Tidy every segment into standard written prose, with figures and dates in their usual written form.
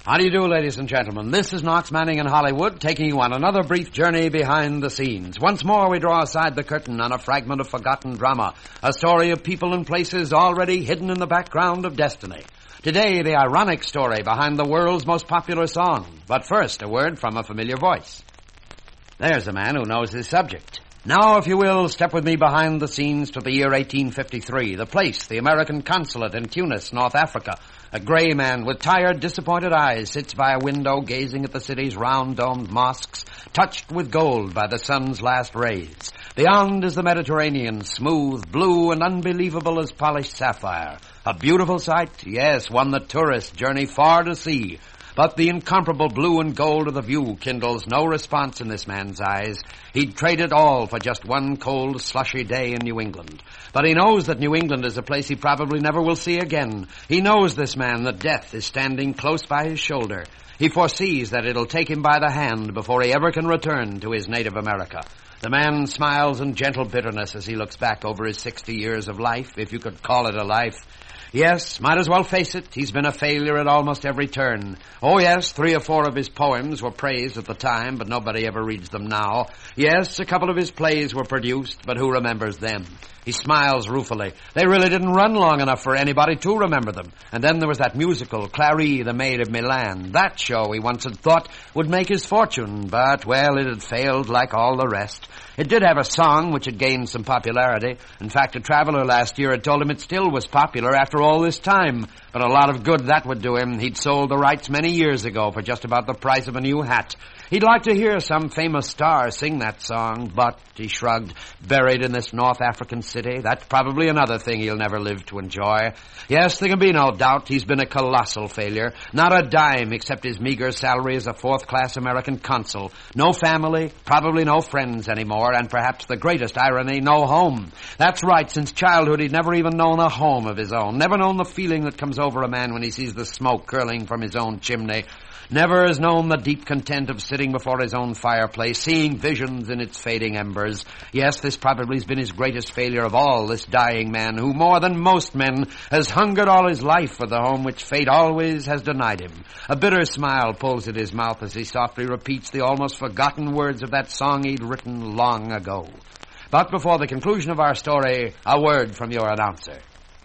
How do you do, ladies and gentlemen? This is Knox Manning in Hollywood, taking you on another brief journey behind the scenes. Once more, we draw aside the curtain on a fragment of forgotten drama, a story of people and places already hidden in the background of destiny. Today, the ironic story behind the world's most popular song. But first, a word from a familiar voice. There's a man who knows his subject. Now, if you will, step with me behind the scenes to the year 1853, the place, the American consulate in Tunis, North Africa. A gray man with tired, disappointed eyes sits by a window gazing at the city's round-domed mosques, touched with gold by the sun's last rays. Beyond is the Mediterranean, smooth, blue, and unbelievable as polished sapphire. A beautiful sight, yes, one that tourists journey far to see. But the incomparable blue and gold of the view kindles no response in this man's eyes. He'd trade it all for just one cold, slushy day in New England. But he knows that New England is a place he probably never will see again. He knows, this man, that death is standing close by his shoulder. He foresees that it'll take him by the hand before he ever can return to his native America. The man smiles in gentle bitterness as he looks back over his 60 years of life, if you could call it a life. Yes, might as well face it, he's been a failure at almost every turn. Oh yes, 3 or 4 of his poems were praised at the time, but nobody ever reads them now. Yes, a couple of his plays were produced, but who remembers them? He smiles ruefully. They really didn't run long enough for anybody to remember them. And then there was that musical, Clary, the Maid of Milan. That show he once had thought would make his fortune, but, well, it had failed like all the rest. It did have a song which had gained some popularity. In fact, a traveler last year had told him it still was popular after all this time. But a lot of good that would do him. He'd sold the rights many years ago for just about the price of a new hat. He'd like to hear some famous star sing that song, but, he shrugged, buried in this North African city, that's probably another thing he'll never live to enjoy. Yes, there can be no doubt he's been a colossal failure. Not a dime except his meager salary as a 4th-class American consul. No family, probably no friends anymore, and perhaps the greatest irony, no home. That's right, since childhood he'd never even known a home of his own, never known the feeling that comes over a man when he sees the smoke curling from his own chimney. Never has known the deep content of sitting before his own fireplace, seeing visions in its fading embers. Yes, this probably has been his greatest failure of all, this dying man who, more than most men, has hungered all his life for the home which fate always has denied him. A bitter smile pulls at his mouth as he softly repeats the almost forgotten words of that song he'd written long ago. But before the conclusion of our story, a word from your announcer.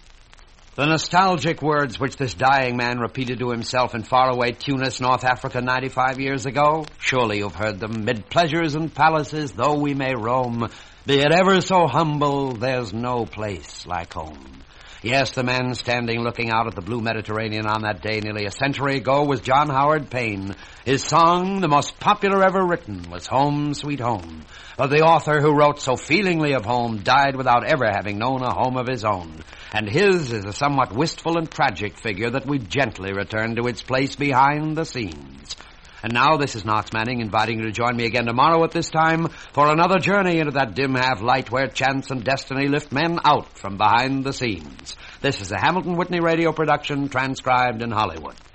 The nostalgic words which this dying man repeated to himself in faraway Tunis, North Africa, 95 years ago, surely you've heard them. Mid pleasures and palaces, though we may roam, be it ever so humble, there's no place like home. Yes, the man standing looking out at the blue Mediterranean on that day nearly a century ago was John Howard Payne. His song, the most popular ever written, was Home, Sweet Home. But the author who wrote so feelingly of home died without ever having known a home of his own. And his is a somewhat wistful and tragic figure that we gently return to its place behind the scenes. And now, this is Knox Manning inviting you to join me again tomorrow at this time for another journey into that dim half-light where chance and destiny lift men out from behind the scenes. This is a Hamilton Whitney radio production transcribed in Hollywood.